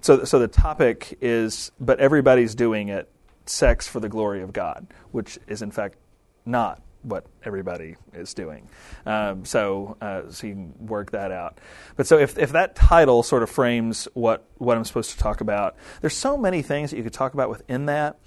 So the topic is, but everybody's doing it, sex for the glory of God, which is in fact not what everybody is doing. So you can work that out. But so if that title sort of frames what I'm supposed to talk about, there's so many things that you could talk about within that,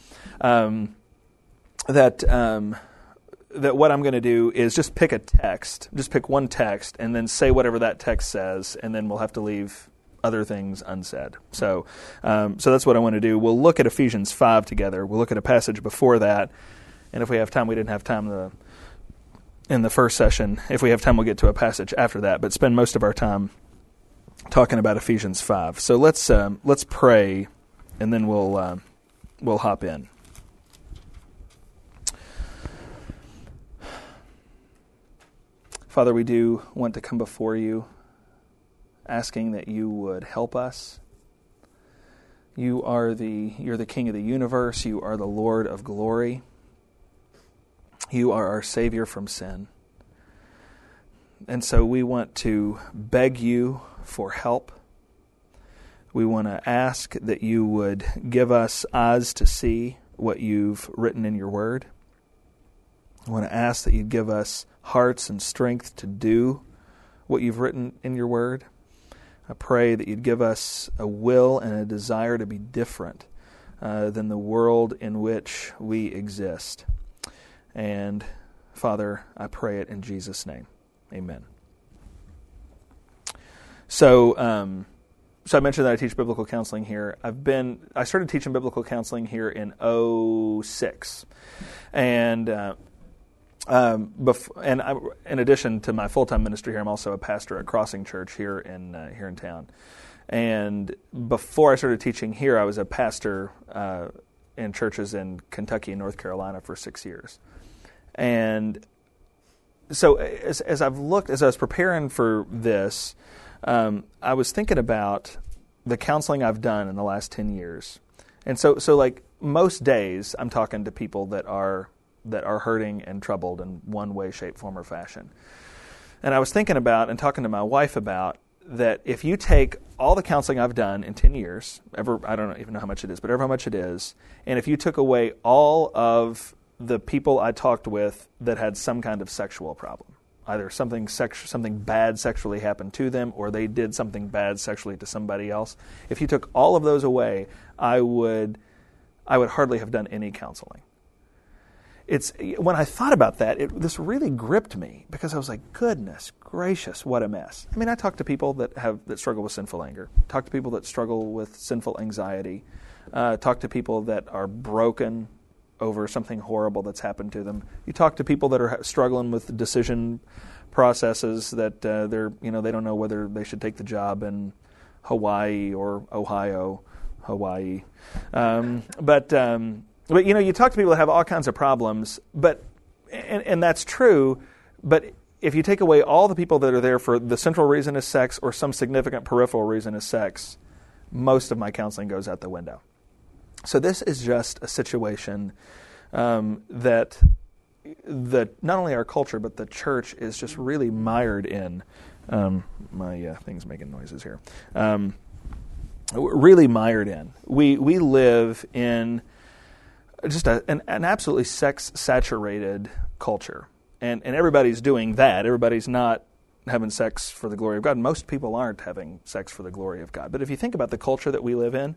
that what I'm going to do is just pick a text, just pick one text, and then say whatever that text says, and then we'll have to leave other things unsaid. So that's what I want to do. We'll look at Ephesians 5 together. We'll look at a passage before that, and if we have time, we didn't have time in the first session. If we have time, we'll get to a passage after that, but spend most of our time talking about Ephesians 5. So let's pray, and then we'll hop in. Father, we do want to come before you, asking that you would help us. You're the King of the universe. You are the Lord of glory. You are our Savior from sin. And so we want to beg you for help. We want to ask that you would give us eyes to see what you've written in your word. I want to ask that you'd give us hearts and strength to do what you've written in your word. I pray that you'd give us a will and a desire to be different than the world in which we exist. And Father, I pray it in Jesus' name. Amen. So I mentioned that I teach biblical counseling here. I started teaching biblical counseling here in 2006. And in addition to my full-time ministry here, I'm also a pastor at Crossing Church here in town. And before I started teaching here, I was a pastor in churches in Kentucky and North Carolina for 6 years. And so as I was preparing for this, I was thinking about the counseling I've done in the last 10 years. And so like most days, I'm talking to people that are hurting and troubled in one way, shape, form, or fashion. And I was thinking about and talking to my wife about that if you take all the counseling I've done in 10 years, I don't even know how much it is, but ever how much it is, and if you took away all of the people I talked with that had some kind of sexual problem, either something bad sexually happened to them or they did something bad sexually to somebody else, if you took all of those away, I would hardly have done any counseling. When I thought about that, this really gripped me because I was like, goodness gracious, what a mess. I mean, I talk to people that struggle with sinful anger, talk to people that struggle with sinful anxiety, talk to people that are broken over something horrible that's happened to them. You talk to people that are struggling with decision processes that they don't know whether they should take the job in Hawaii or Ohio, Hawaii. But you talk to people that have all kinds of problems, and that's true, but if you take away all the people that are there for the central reason is sex or some significant peripheral reason is sex, most of my counseling goes out the window. So this is just a situation that not only our culture, but the church is just really mired in. My thing's making noises here. Really mired in. We live in just an absolutely sex-saturated culture. And everybody's doing that. Everybody's not having sex for the glory of God. Most people aren't having sex for the glory of God. But if you think about the culture that we live in,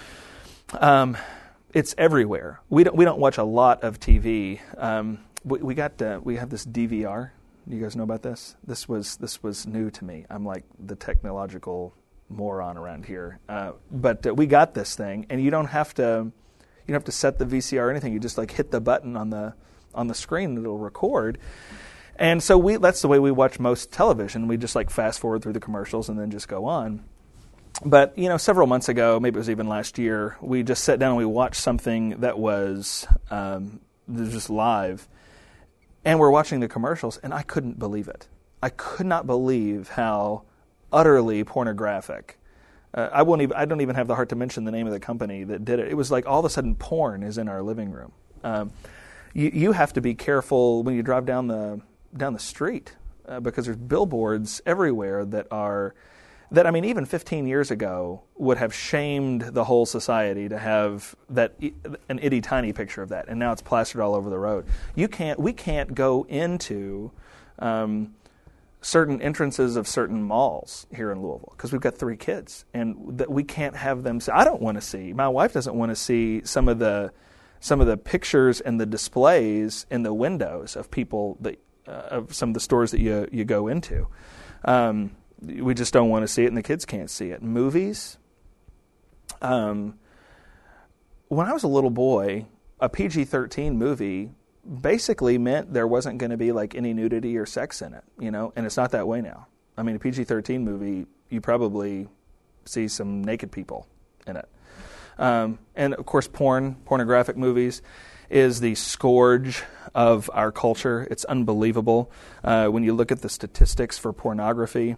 it's everywhere. We don't watch a lot of TV. We have this DVR. Do you guys know about this? This was new to me. I'm like the technological moron around here. But we got this thing, and you don't have to set the VCR or anything. You just like hit the button on the screen and it'll record. And so that's the way we watch most television. We just like fast forward through the commercials and then just go on. But, several months ago, maybe it was even last year, we just sat down and we watched something that was just live. And we're watching the commercials, and I couldn't believe it. I could not believe how utterly pornographic. I don't even have the heart to mention the name of the company that did it. It was like all of a sudden porn is in our living room. You have to be careful when you drive down the street because there's billboards everywhere that are that, I mean, even 15 years ago would have shamed the whole society to have an itty tiny picture of that, and now it's plastered all over the road. We can't go into certain entrances of certain malls here in Louisville because we've got 3 kids, and that we can't have them see. I don't want to see. My wife doesn't want to see some of the pictures and the displays in the windows of people that of some of the stores that you go into. We just don't want to see it, and the kids can't see it. Movies. When I was a little boy, a PG-13 movie basically meant there wasn't going to be like any nudity or sex in it, and it's not that way now. I mean, a PG-13 movie, you probably see some naked people in it. And of course, pornographic movies is the scourge of our culture. It's unbelievable. When you look at the statistics for pornography,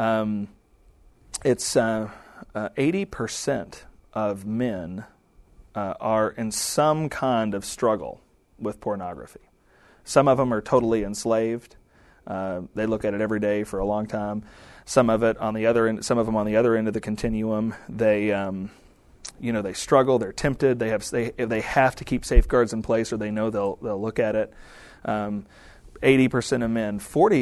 it's 80% of men are in some kind of struggle with pornography. Some of them are totally enslaved. They look at it every day for a long time. Some of them on the other end of the continuum, they struggle. They're tempted. They have to keep safeguards in place, or they know they'll look at it. 80% of men.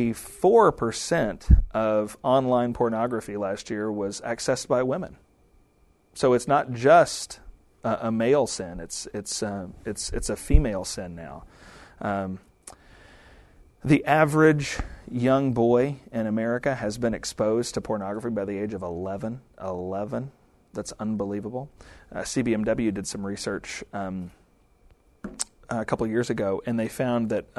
44% of online pornography last year was accessed by women. So it's not just a male sin. It's a female sin now. The average young boy in America has been exposed to pornography by the age of 11. 11. That's unbelievable. CBMW did some research a couple of years ago, and they found that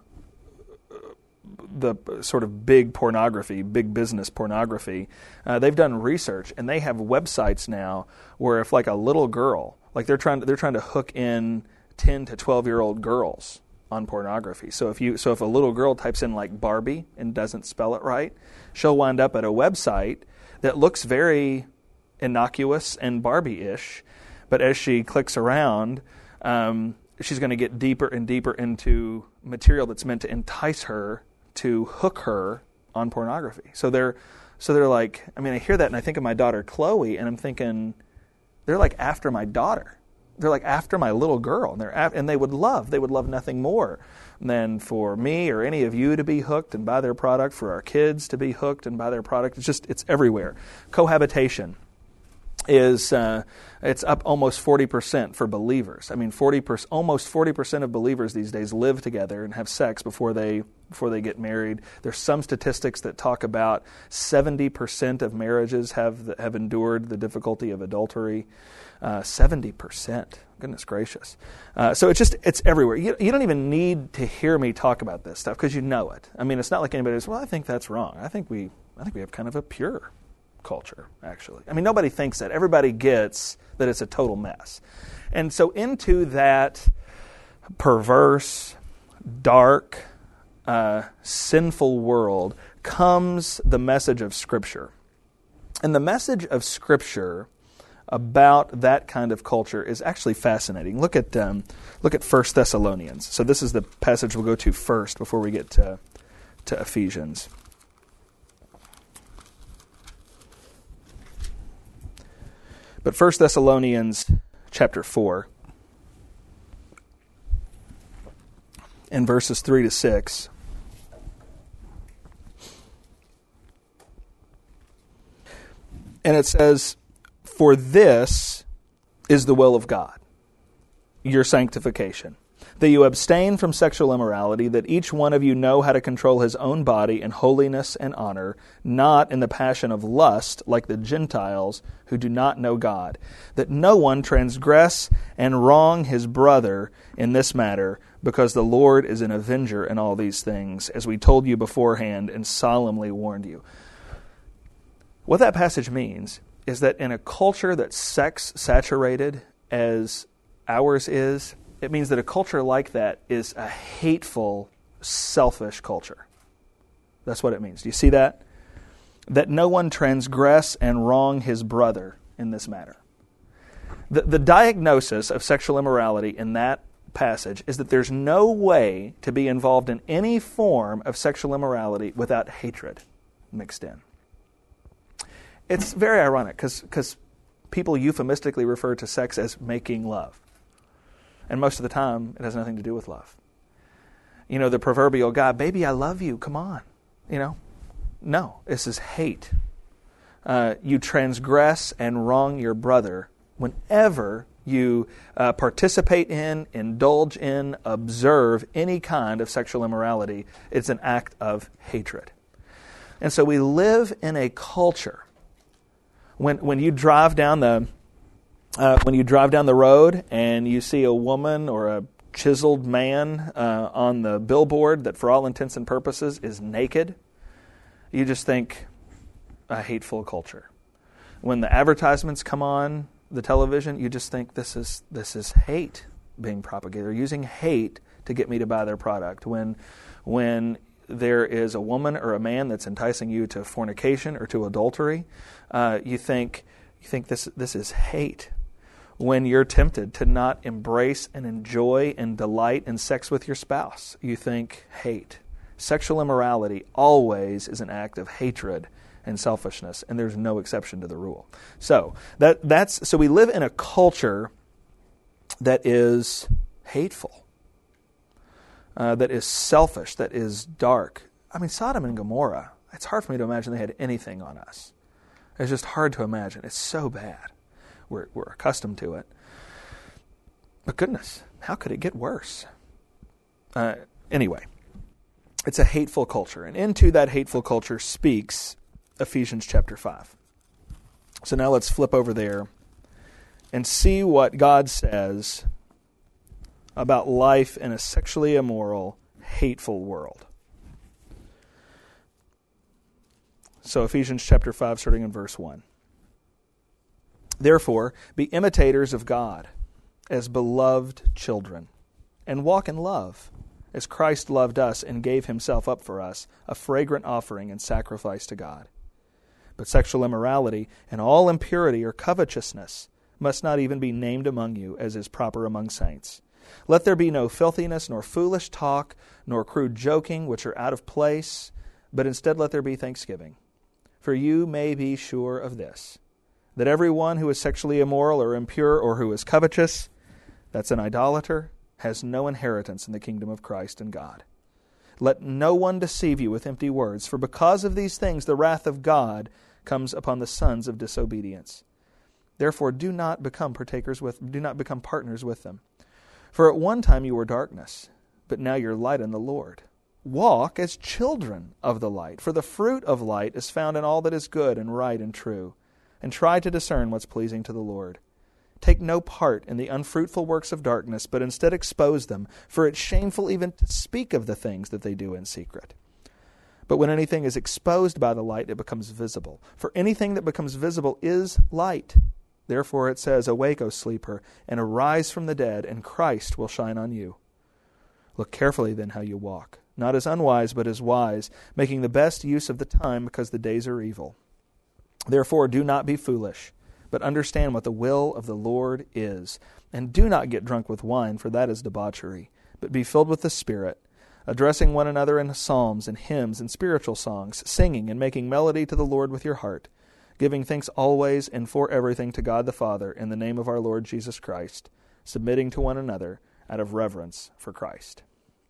the sort of big business pornography, they've done research, and they have websites now where if like a little girl, like they're trying to hook in 10 to 12-year-old girls on pornography. So if a little girl types in like Barbie and doesn't spell it right, she'll wind up at a website that looks very innocuous and Barbie-ish, but as she clicks around, she's going to get deeper and deeper into material that's meant to entice her, to hook her on pornography. So they're like, I mean, I hear that and I think of my daughter Chloe, and I'm thinking, they're like after my daughter. They're like after my little girl, and they would love nothing more than for me or any of you to be hooked and buy their product, for our kids to be hooked and buy their product. It's everywhere. Cohabitation is it's up almost 40% for believers. I mean, almost 40% of believers these days live together and have sex before they get married. There's some statistics that talk about 70% of marriages have endured the difficulty of adultery. 70%. Goodness gracious. So it's everywhere. You don't even need to hear me talk about this stuff because you know it. I mean, it's not like anybody says, well, I think that's wrong. I think we have kind of a pure culture, actually. I mean, nobody thinks that. Everybody gets that it's a total mess. And so into that perverse, dark, sinful world comes the message of Scripture. And the message of Scripture about that kind of culture is actually fascinating. Look at 1 Thessalonians. So this is the passage we'll go to first before we get to Ephesians. But 1 Thessalonians chapter 4, in verses 3 to 6, and it says, "For this is the will of God, your sanctification, that you abstain from sexual immorality, that each one of you know how to control his own body in holiness and honor, not in the passion of lust like the Gentiles who do not know God, that no one transgress and wrong his brother in this matter, because the Lord is an avenger in all these things, as we told you beforehand and solemnly warned you." What that passage means is that in a culture that's sex-saturated as ours is, it means that a culture like that is a hateful, selfish culture. That's what it means. Do you see that? That no one transgress and wrong his brother in this matter. The diagnosis of sexual immorality in that passage is that there's no way to be involved in any form of sexual immorality without hatred mixed in. It's very ironic because people euphemistically refer to sex as making love. And most of the time, it has nothing to do with love. You know, the proverbial guy, baby, I love you, come on. You know, no, this is hate. You transgress and wrong your brother whenever you participate in, indulge in, observe any kind of sexual immorality. It's an act of hatred. And so we live in a culture. When you drive down the road and you see a woman or a chiseled man on the billboard that for all intents and purposes is naked, you just think a hateful culture. When the advertisements come on the television, you just think this is hate being propagated. They're using hate to get me to buy their product. When there is a woman or a man that's enticing you to fornication or to adultery, you think this is hate. When you're tempted to not embrace and enjoy and delight in sex with your spouse, you think hate. Sexual immorality always is an act of hatred and selfishness, and there's no exception to the rule. So so we live in a culture that is hateful, that is selfish, that is dark. I mean, Sodom and Gomorrah, it's hard for me to imagine they had anything on us. It's just hard to imagine. It's so bad. We're accustomed to it. But goodness, how could it get worse? Anyway, it's a hateful culture. And into that hateful culture speaks Ephesians chapter 5. So now let's flip over there and see what God says about life in a sexually immoral, hateful world. So Ephesians chapter 5, starting in verse 1. Therefore, be imitators of God as beloved children, and walk in love, as Christ loved us and gave himself up for us, a fragrant offering and sacrifice to God. But sexual immorality and all impurity or covetousness must not even be named among you, as is proper among saints. Let there be no filthiness, nor foolish talk, nor crude joking, which are out of place, but instead let there be thanksgiving. For you may be sure of this, that everyone who is sexually immoral or impure or who is covetous, that's an idolater, has no inheritance in the kingdom of Christ and God. Let no one deceive you with empty words, for because of these things the wrath of God comes upon the sons of disobedience. Therefore do not become partners with them. For at one time you were darkness, but now you're light in the Lord. Walk as children of the light, for the fruit of light is found in all that is good and right and true, and try to discern what's pleasing to the Lord. Take no part in the unfruitful works of darkness, but instead expose them, for it's shameful even to speak of the things that they do in secret. But when anything is exposed by the light, it becomes visible. For anything that becomes visible is light. Therefore it says, Awake, O sleeper, and arise from the dead, and Christ will shine on you. Look carefully then how you walk, not as unwise, but as wise, making the best use of the time, because the days are evil. Therefore do not be foolish, but understand what the will of the Lord is. And do not get drunk with wine, for that is debauchery, but be filled with the Spirit, addressing one another in psalms and hymns and spiritual songs, singing and making melody to the Lord with your heart, giving thanks always and for everything to God the Father in the name of our Lord Jesus Christ, submitting to one another out of reverence for Christ.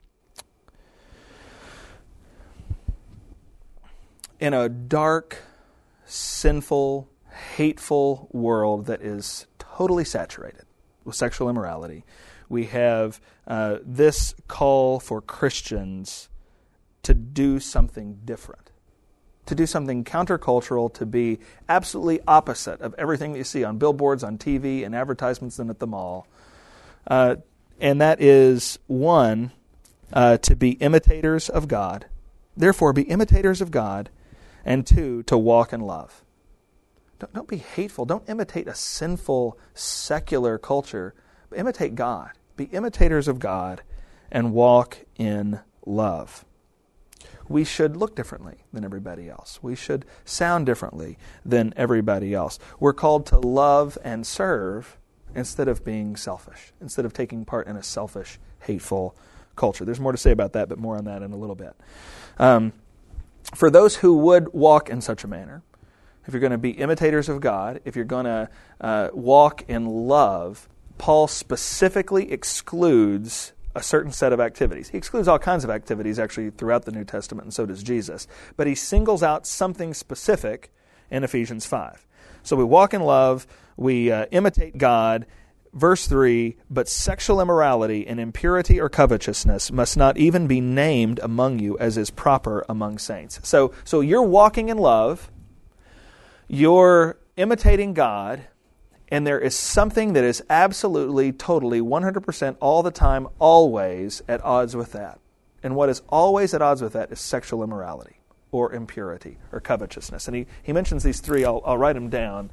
In a dark, sinful, hateful world that is totally saturated with sexual immorality, we have this call for Christians to do something different, to do something countercultural, to be absolutely opposite of everything that you see on billboards, on TV, and advertisements and at the mall. And that is, one, to be imitators of God. Therefore, be imitators of God. And two, to walk in love. Don't be hateful. Don't imitate a sinful, secular culture. But imitate God. Be imitators of God and walk in love. We should look differently than everybody else. We should sound differently than everybody else. We're called to love and serve instead of being selfish, instead of taking part in a selfish, hateful culture. There's more to say about that, but more on that in a little bit. For those who would walk in such a manner, if you're going to be imitators of God, if you're going to walk in love, Paul specifically excludes a certain set of activities. He excludes all kinds of activities actually throughout the New Testament, and so does Jesus. But he singles out something specific in Ephesians 5. So we walk in love, we imitate God. Verse 3, but sexual immorality and impurity or covetousness must not even be named among you as is proper among saints. So you're walking in love, you're imitating God, and there is something that is absolutely, totally, 100% all the time, always at odds with that. And what is always at odds with that is sexual immorality or impurity or covetousness. And he mentions these three. I'll write them down.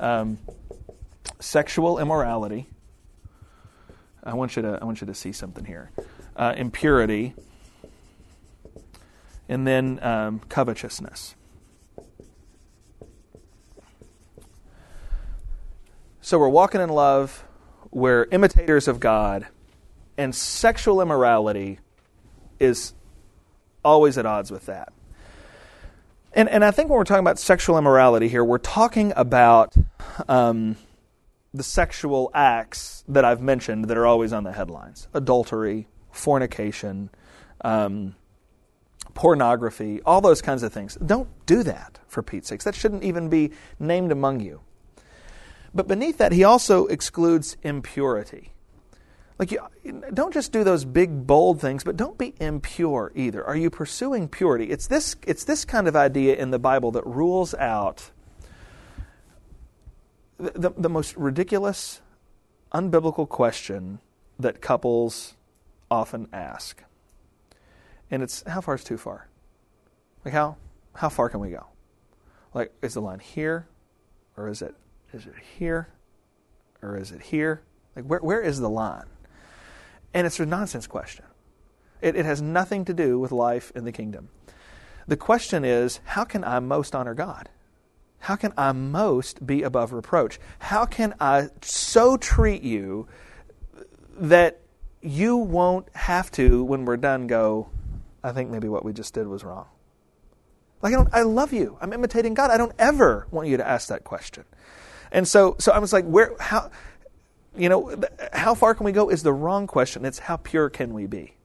Sexual immorality. I want you to see something here. Impurity, and then covetousness. So we're walking in love, we're imitators of God, and sexual immorality is always at odds with that. And I think when we're talking about sexual immorality here, we're talking about the sexual acts that I've mentioned that are always on the headlines. Adultery, fornication, pornography, all those kinds of things. Don't do that, for Pete's sakes. That shouldn't even be named among you. But beneath that, he also excludes impurity. Like, don't just do those big, bold things, but don't be impure either. Are you pursuing purity? It's this kind of idea in the Bible that rules out the most ridiculous, unbiblical question that couples often ask. And it's, how far is too far? Like, how far can we go? Like, is the line here? Or is it here? Or is it here? Like, where is the line? And it's a nonsense question. It has nothing to do with life in the kingdom. The question is, how can I most honor God? How can I most be above reproach? How can I so treat you that you won't have to, when we're done, go, I think maybe what we just did was wrong? Like, I love you. I'm imitating God. I don't ever want you to ask that question. And so I was like, how far can we go is the wrong question. It's how pure can we be?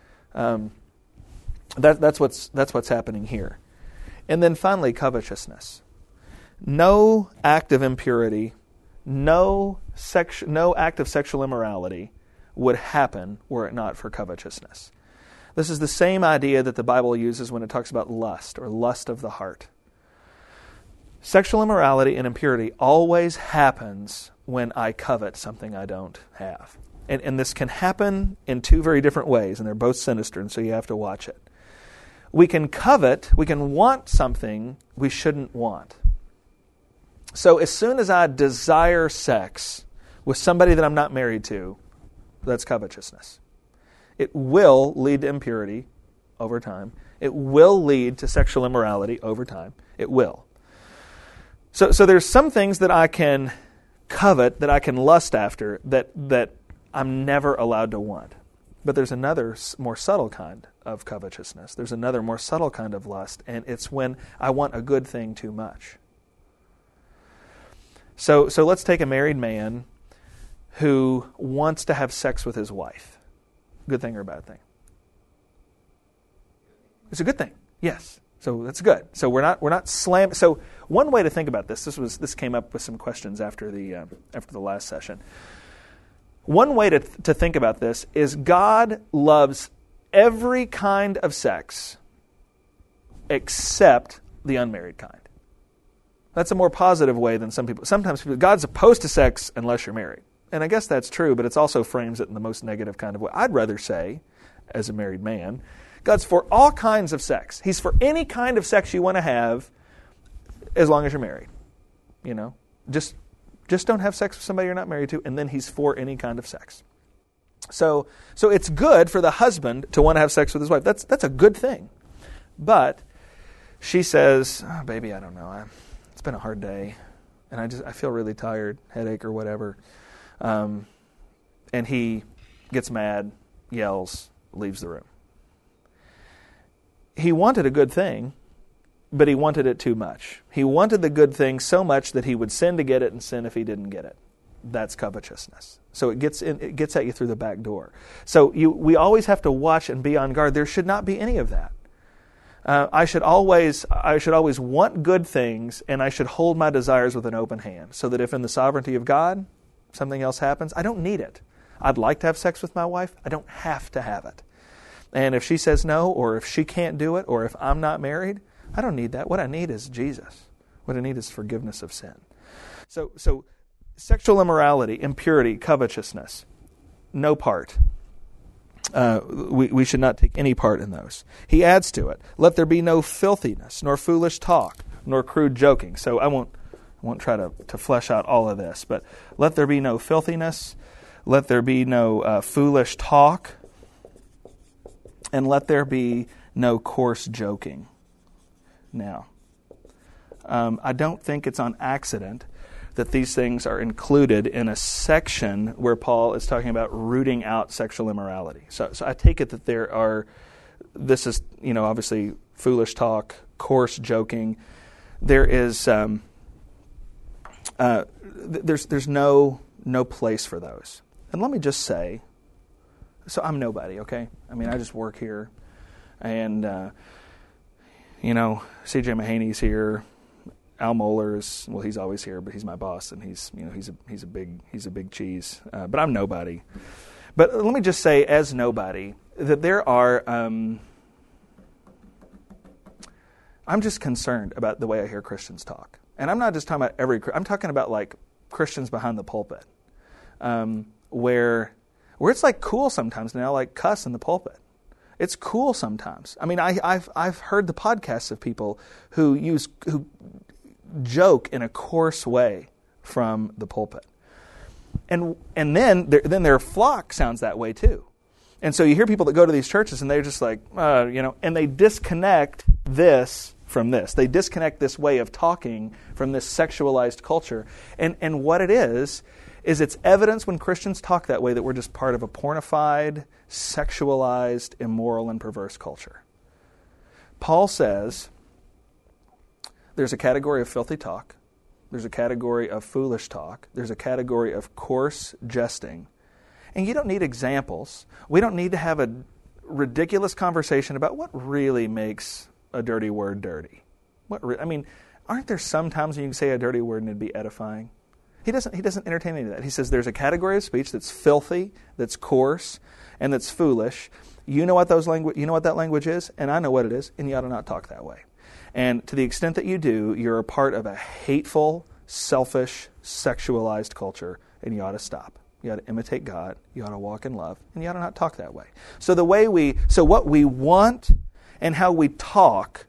That's what's happening here. And then finally, covetousness. No act of impurity, no act of sexual immorality would happen were it not for covetousness. This is the same idea that the Bible uses when it talks about lust or lust of the heart. Sexual immorality and impurity always happens when I covet something I don't have. And this can happen in two very different ways, and they're both sinister, and so you have to watch it. We can covet, we can want something we shouldn't want. So as soon as I desire sex with somebody that I'm not married to, that's covetousness. It will lead to impurity over time. It will lead to sexual immorality over time. It will. So there's some things that I can covet, that I can lust after, that I'm never allowed to want. But there's another more subtle kind of covetousness. There's another more subtle kind of lust, and it's when I want a good thing too much. So let's take a married man who wants to have sex with his wife. Good thing or a bad thing? It's a good thing. Yes. So that's good. So we're not slamming. So one way to think about this came up with some questions after the last session. One way to think about this is God loves every kind of sex except the unmarried kind. That's a more positive way than some people. Sometimes God's opposed to sex unless you're married. And I guess that's true, but it also frames it in the most negative kind of way. I'd rather say, as a married man, God's for all kinds of sex. He's for any kind of sex you want to have as long as you're married. You know, just don't have sex with somebody you're not married to, and then he's for any kind of sex. So it's good for the husband to want to have sex with his wife. That's a good thing. But she says, oh, baby, I don't know. It's been a hard day, and I feel really tired, headache or whatever. And he gets mad, yells, leaves the room. He wanted a good thing, but he wanted it too much. He wanted the good thing so much that he would sin to get it and sin if he didn't get it. That's covetousness. So it gets at you through the back door. So we always have to watch and be on guard. There should not be any of that. I should always want good things, and I should hold my desires with an open hand, so that if in the sovereignty of God something else happens, I don't need it. I'd like to have sex with my wife. I don't have to have it. And if she says no, or if she can't do it, or if I'm not married, I don't need that. What I need is Jesus. What I need is forgiveness of sin. So sexual immorality, impurity, covetousness, no part. We should not take any part in those. He adds to it, let there be no filthiness, nor foolish talk, nor crude joking. So I won't try to flesh out all of this, but let there be no filthiness, let there be no foolish talk, and let there be no coarse joking. Now, I don't think it's on accident that these things are included in a section where Paul is talking about rooting out sexual immorality. So I take it that this is, obviously foolish talk, coarse joking. There is, there's no place for those. And let me just say, so I'm nobody, okay? I mean, I just work here, and C.J. Mahaney's here. Al Mohler's, well, he's always here, but he's my boss, and he's a big cheese. But I'm nobody. But let me just say, as nobody, that there are. I'm just concerned about the way I hear Christians talk, and I'm not just talking about I'm talking about like Christians behind the pulpit, where it's like cool sometimes now, like cuss in the pulpit. It's cool sometimes. I mean, I've heard the podcasts of people who joke in a coarse way from the pulpit, and then their flock sounds that way too. And so you hear people that go to these churches and they're just like, and they disconnect this from this. They disconnect this way of talking from this sexualized culture. And what it is it's evidence when Christians talk that way that we're just part of a pornified, sexualized, immoral, and perverse culture. Paul says there's a category of filthy talk, there's a category of foolish talk, there's a category of coarse jesting. And you don't need examples. We don't need to have a ridiculous conversation about what really makes a dirty word dirty. Aren't there some times when you can say a dirty word and it'd be edifying? He doesn't entertain any of that. He says there's a category of speech that's filthy, that's coarse, and that's foolish. You know what that language is, and I know what it is, and you ought to not talk that way. And to the extent that you do, you're a part of a hateful, selfish, sexualized culture, and you ought to stop. You ought to imitate God. You ought to walk in love, and you ought to not talk that way. So what we want and how we talk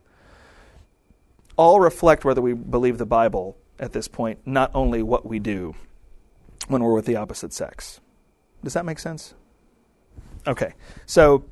all reflect whether we believe the Bible at this point, not only what we do when we're with the opposite sex. Does that make sense? Okay. So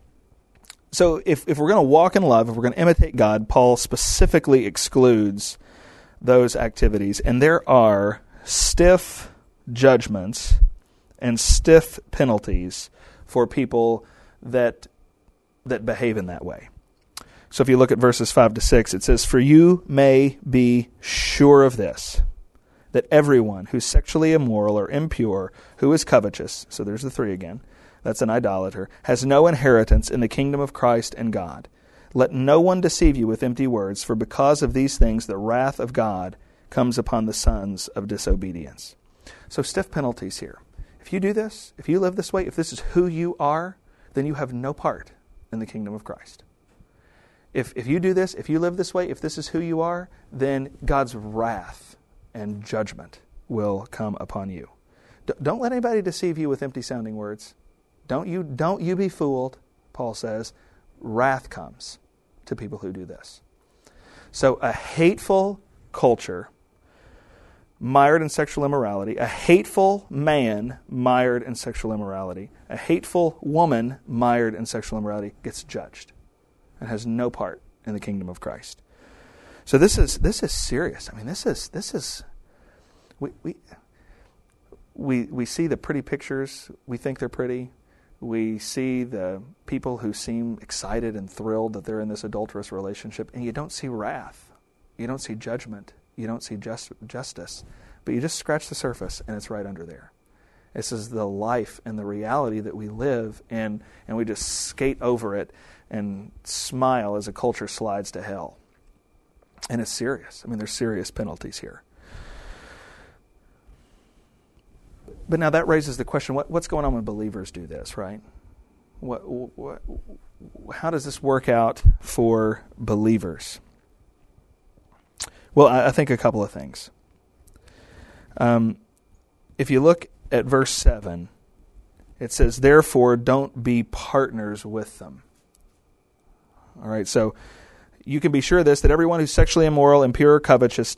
if we're going to walk in love, if we're going to imitate God, Paul specifically excludes those activities. And there are stiff judgments and stiff penalties for people that behave in that way. So if you look at verses 5 to 6, it says, "For you may be sure of this, that everyone who's sexually immoral or impure, who is covetous," so there's the three again, that's an idolater, "has no inheritance in the kingdom of Christ and God. Let no one deceive you with empty words, for because of these things the wrath of God comes upon the sons of disobedience." So stiff penalties here. If you do this, if you live this way, if this is who you are, then you have no part in the kingdom of Christ. If you do this, if you live this way, if this is who you are, then God's wrath and judgment will come upon you. Don't let anybody deceive you with empty-sounding words. Don't you be fooled, Paul says. Wrath comes to people who do this. So a hateful culture mired in sexual immorality, a hateful man mired in sexual immorality, a hateful woman mired in sexual immorality gets judged and has no part in the kingdom of Christ. So this is serious. I mean, this is we see the pretty pictures. We think they're pretty. We see the people who seem excited and thrilled that they're in this adulterous relationship, and you don't see wrath. You don't see judgment. You don't see justice. But you just scratch the surface, and it's right under there. This is the life and the reality that we live, and we just skate over it and smile as a culture slides to hell. And it's serious. I mean, there's serious penalties here. But now that raises the question, what's going on when believers do this, right? How does this work out for believers? Well, I think a couple of things. If you look at verse 7, it says, "Therefore, don't be partners with them." All right, so you can be sure of this, that everyone who's sexually immoral, impure, covetous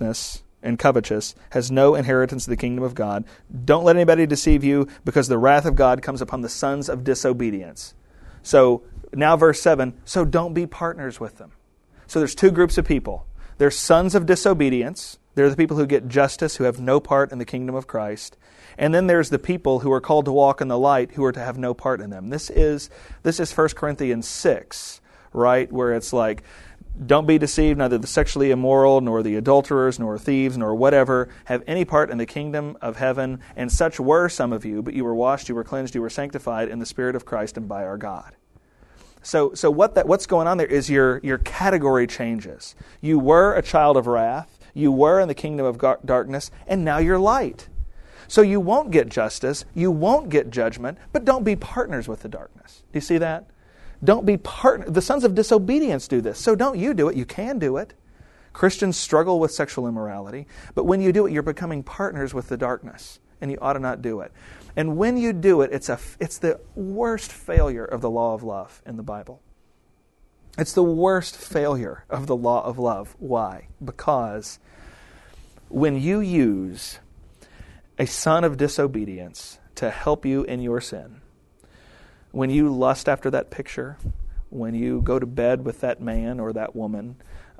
has no inheritance of the kingdom of God. Don't let anybody deceive you, because the wrath of God comes upon the sons of disobedience. So now verse 7, so don't be partners with them. So there's two groups of people. There's sons of disobedience. They're the people who get justice, who have no part in the kingdom of Christ. And then there's the people who are called to walk in the light, who are to have no part in them. This is 1 Corinthians 6, right, where it's like, don't be deceived, neither the sexually immoral, nor the adulterers, nor thieves, nor whatever, have any part in the kingdom of heaven. And such were some of you, but you were washed, you were cleansed, you were sanctified in the Spirit of Christ and by our God. So what's going on there is your category changes. You were a child of wrath, you were in the kingdom of darkness, and now you're light. So you won't get justice, you won't get judgment, but don't be partners with the darkness. Do you see that? Don't be the sons of disobedience do this. So don't you do it. You can do it. Christians struggle with sexual immorality, but when you do it, you're becoming partners with the darkness, and you ought to not do it. And when you do it, it's the worst failure of the law of love in the Bible. It's the worst failure of the law of love. Why? Because when you use a son of disobedience to help you in your sin, when you lust after that picture, when you go to bed with that man or that woman,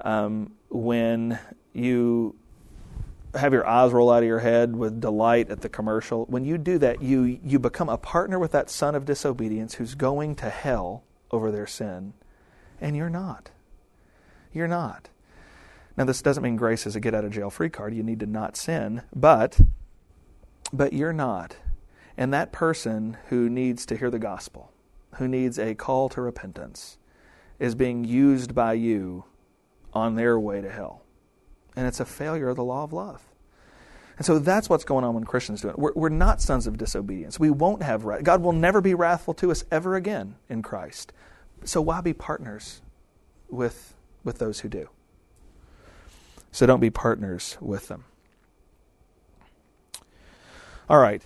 when you have your eyes roll out of your head with delight at the commercial, when you do that, you become a partner with that son of disobedience who's going to hell over their sin, and you're not. You're not. Now, this doesn't mean grace is a get-out-of-jail-free card. You need to not sin, but you're not. And that person who needs to hear the gospel, who needs a call to repentance, is being used by you on their way to hell. And it's a failure of the law of love. And so that's what's going on when Christians do it. We're not sons of disobedience. We won't have wrath. God will never be wrathful to us ever again in Christ. So why be partners with those who do? So don't be partners with them. All right.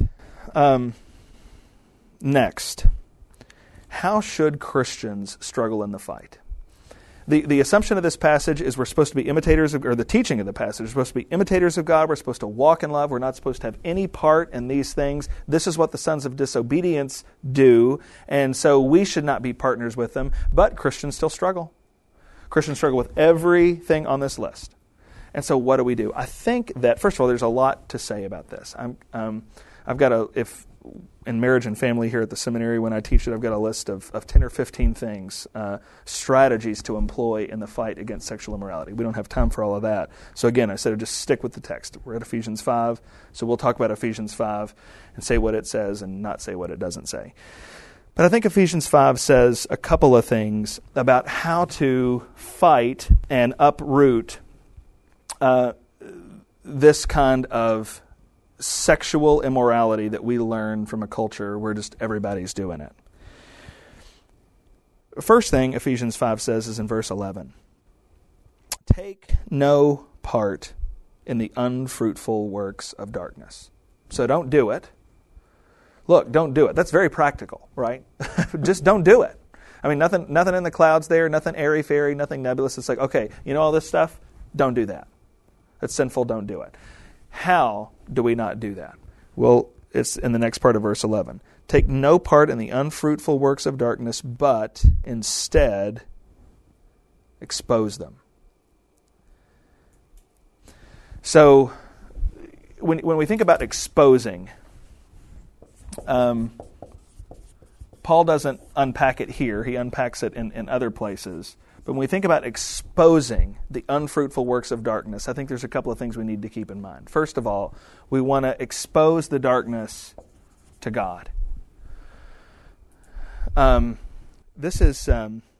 Next, how should Christians struggle in the fight? The assumption of this passage is we're supposed to be imitators of, or the teaching of the passage is supposed to be imitators of God. We're supposed to walk in love. We're not supposed to have any part in these things. This is what the sons of disobedience do, and so we should not be partners with them. But Christians still struggle. Christians struggle with everything on this list. And so what do? I think that, first of all, there's a lot to say about this. I've got in marriage and family here at the seminary, when I teach it, I've got a list of 10 or 15 things, strategies to employ in the fight against sexual immorality. We don't have time for all of that. So again, I said just stick with the text. We're at Ephesians 5, so we'll talk about Ephesians 5 and say what it says and not say what it doesn't say. But I think Ephesians 5 says a couple of things about how to fight and uproot this kind of sexual immorality that we learn from a culture where just everybody's doing it. First thing Ephesians 5 says is in verse 11. Take no part in the unfruitful works of darkness. So don't do it. Look, don't do it. That's very practical, right? Just don't do it. I mean, nothing in the clouds there, nothing airy-fairy, nothing nebulous. It's like, okay, you know all this stuff? Don't do that. That's sinful, don't do it. How do we not do that? Well, it's in the next part of verse 11. Take no part in the unfruitful works of darkness, but instead expose them. So when we think about exposing, Paul doesn't unpack it here. He unpacks it in other places. But when we think about exposing the unfruitful works of darkness, I think there's a couple of things we need to keep in mind. First of all, we want to expose the darkness to God. This is,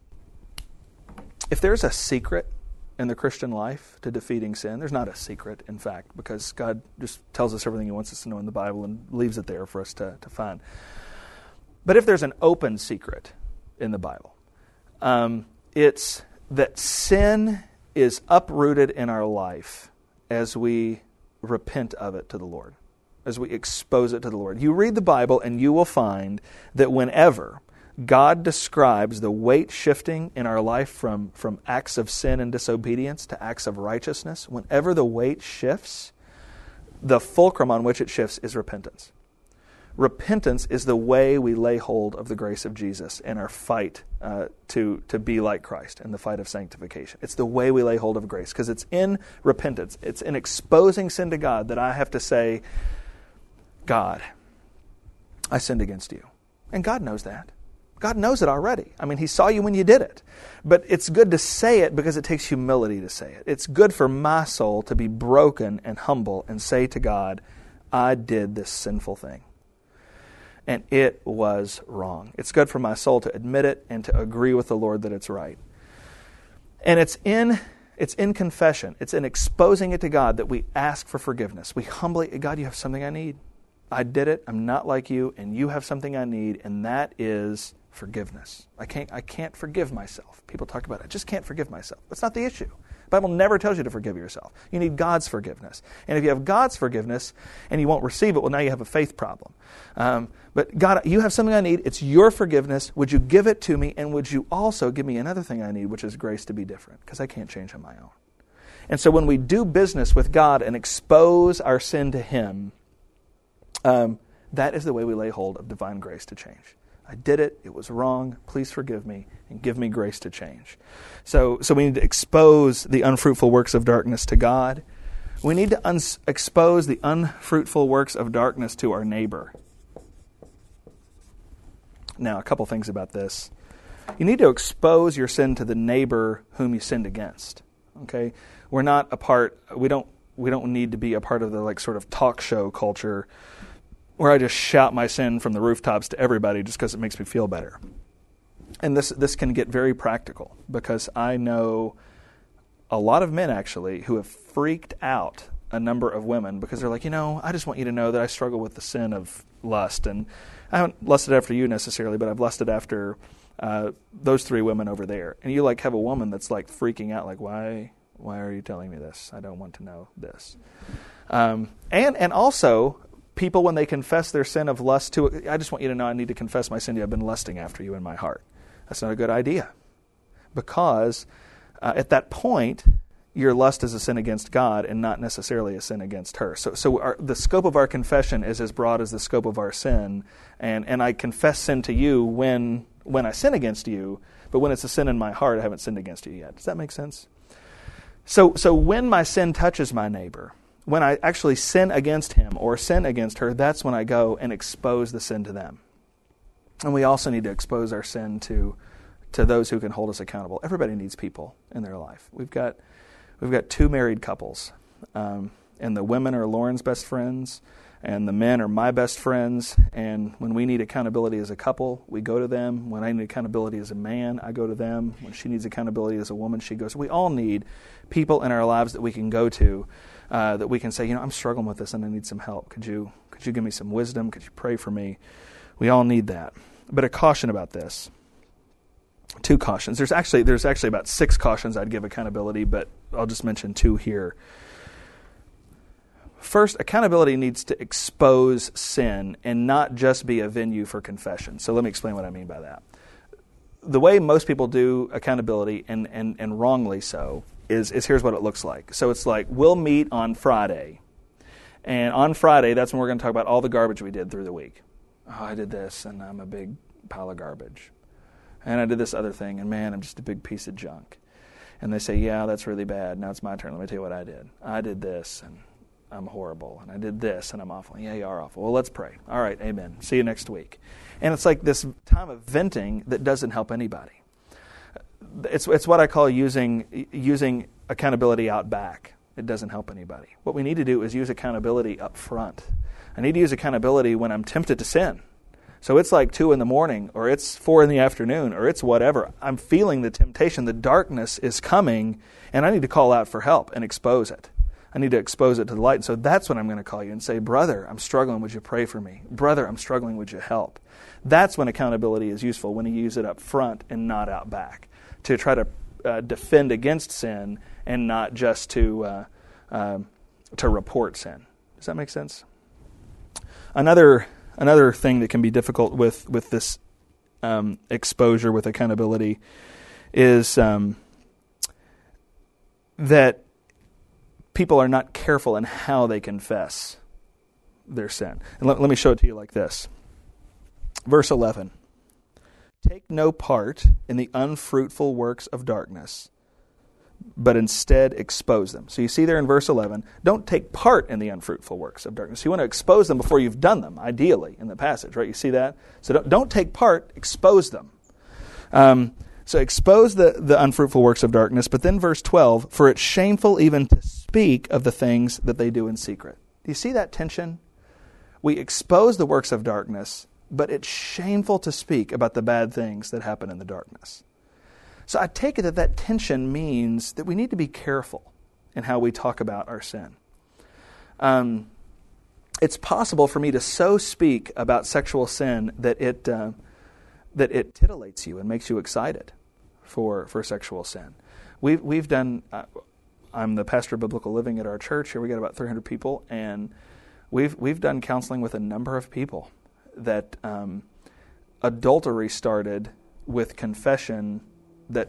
if there's a secret in the Christian life to defeating sin, there's not a secret, in fact, because God just tells us everything He wants us to know in the Bible and leaves it there for us to find. But if there's an open secret in the Bible, it's that sin is uprooted in our life as we repent of it to the Lord, as we expose it to the Lord. You read the Bible and you will find that whenever God describes the weight shifting in our life from acts of sin and disobedience to acts of righteousness, whenever the weight shifts, the fulcrum on which it shifts is repentance. Repentance is the way we lay hold of the grace of Jesus in our fight to be like Christ, in the fight of sanctification. It's the way we lay hold of grace, because it's in repentance. It's in exposing sin to God that I have to say, God, I sinned against you. And God knows that. God knows it already. I mean, He saw you when you did it. But it's good to say it because it takes humility to say it. It's good for my soul to be broken and humble and say to God, I did this sinful thing. And it was wrong. It's good for my soul to admit it and to agree with the Lord that it's right. And it's in confession. It's in exposing it to God that we ask for forgiveness. We humbly, God, you have something I need. I did it. I'm not like you, and you have something I need, and that is forgiveness. I can't forgive myself. People talk about it. I just can't forgive myself. That's not the issue. The Bible never tells you to forgive yourself. You need God's forgiveness. And if you have God's forgiveness and you won't receive it, well, now you have a faith problem. But God, you have something I need. It's your forgiveness. Would you give it to me? And would you also give me another thing I need, which is grace to be different? Because I can't change on my own. And so when we do business with God and expose our sin to Him, that is the way we lay hold of divine grace to change. I did it. It was wrong. Please forgive me and give me grace to change. So we need to expose the unfruitful works of darkness to God. We need to expose the unfruitful works of darkness to our neighbor. Now, a couple things about this. You need to expose your sin to the neighbor whom you sinned against. Okay? We're not a part. We don't need to be a part of the sort of talk show culture where I just shout my sin from the rooftops to everybody just because it makes me feel better. And this can get very practical, because I know a lot of men actually who have freaked out a number of women because they're like, I just want you to know that I struggle with the sin of lust. And I haven't lusted after you necessarily, but I've lusted after those three women over there. And you have a woman that's freaking out, why are you telling me this? I don't want to know this. And also, people, when they confess their sin of lust I just want you to know I need to confess my sin to you. I've been lusting after you in my heart. That's not a good idea. Because at that point, your lust is a sin against God and not necessarily a sin against her. So the scope of our confession is as broad as the scope of our sin. And I confess sin to you when I sin against you, but when it's a sin in my heart, I haven't sinned against you yet. Does that make sense? So when my sin touches my neighbor, when I actually sin against him or sin against her, that's when I go and expose the sin to them. And we also need to expose our sin to those who can hold us accountable. Everybody needs people in their life. We've got two married couples, and the women are Lauren's best friends, and the men are my best friends. And when we need accountability as a couple, we go to them. When I need accountability as a man, I go to them. When she needs accountability as a woman, she goes. We all need people in our lives that we can go to, that we can say, I'm struggling with this and I need some help. Could you give me some wisdom? Could you pray for me? We all need that. But a caution about this. Two cautions. There's actually about 6 cautions I'd give accountability, but I'll just mention 2 here. First, accountability needs to expose sin and not just be a venue for confession. So let me explain what I mean by that. The way most people do accountability, and wrongly so, is here's what it looks like. So it's we'll meet on Friday, and on Friday, that's when we're going to talk about all the garbage we did through the week. Oh, I did this, and I'm a big pile of garbage. And I did this other thing, and man, I'm just a big piece of junk. And they say, yeah, that's really bad. Now it's my turn. Let me tell you what I did. I did this, and I'm horrible, and I did this, and I'm awful. Yeah, you are awful. Well, let's pray. All right, amen. See you next week. And it's like this time of venting that doesn't help anybody. It's what I call using accountability out back. It doesn't help anybody. What we need to do is use accountability up front. I need to use accountability when I'm tempted to sin. So it's like 2 a.m, or it's 4 p.m, or it's whatever. I'm feeling the temptation. The darkness is coming, and I need to call out for help and expose it. I need to expose it to the light. And so that's when I'm going to call you and say, brother, I'm struggling. Would you pray for me? Brother, I'm struggling. Would you help? That's when accountability is useful, when you use it up front and not out back, to try to defend against sin and not just to report sin. Does that make sense? Another thing that can be difficult with this exposure with accountability is that people are not careful in how they confess their sin. And let me show it to you like this. Verse 11. Take no part in the unfruitful works of darkness, but instead expose them. So you see there in verse 11, don't take part in the unfruitful works of darkness. You want to expose them before you've done them, ideally, in the passage, right? You see that? So don't take part, expose them. So expose the unfruitful works of darkness, but then verse 12, for it's shameful even to speak of the things that they do in secret. Do you see that tension? We expose the works of darkness, but it's shameful to speak about the bad things that happen in the darkness. So I take it that tension means that we need to be careful in how we talk about our sin. It's possible for me to so speak about sexual sin that it titillates you and makes you excited for sexual sin. We've done. I'm the pastor of Biblical Living at our church. Here we got about 300 people, and we've done counseling with a number of people that adultery started with confession that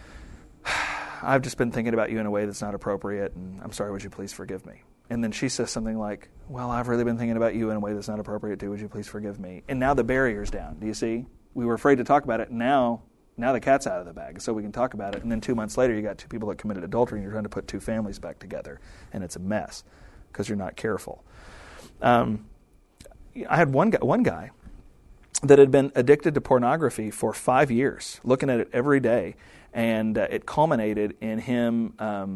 I've just been thinking about you in a way that's not appropriate, and I'm sorry, would you please forgive me? And then she says something like, well, I've really been thinking about you in a way that's not appropriate too, would you please forgive me? And now the barrier's down. Do you see? We were afraid to talk about it. Now the cat's out of the bag, so we can talk about it. And then 2 months later, you got 2 people that committed adultery, and you're trying to put 2 families back together, and it's a mess because you're not careful. I had one guy that had been addicted to pornography for 5 years, looking at it every day, and it culminated in him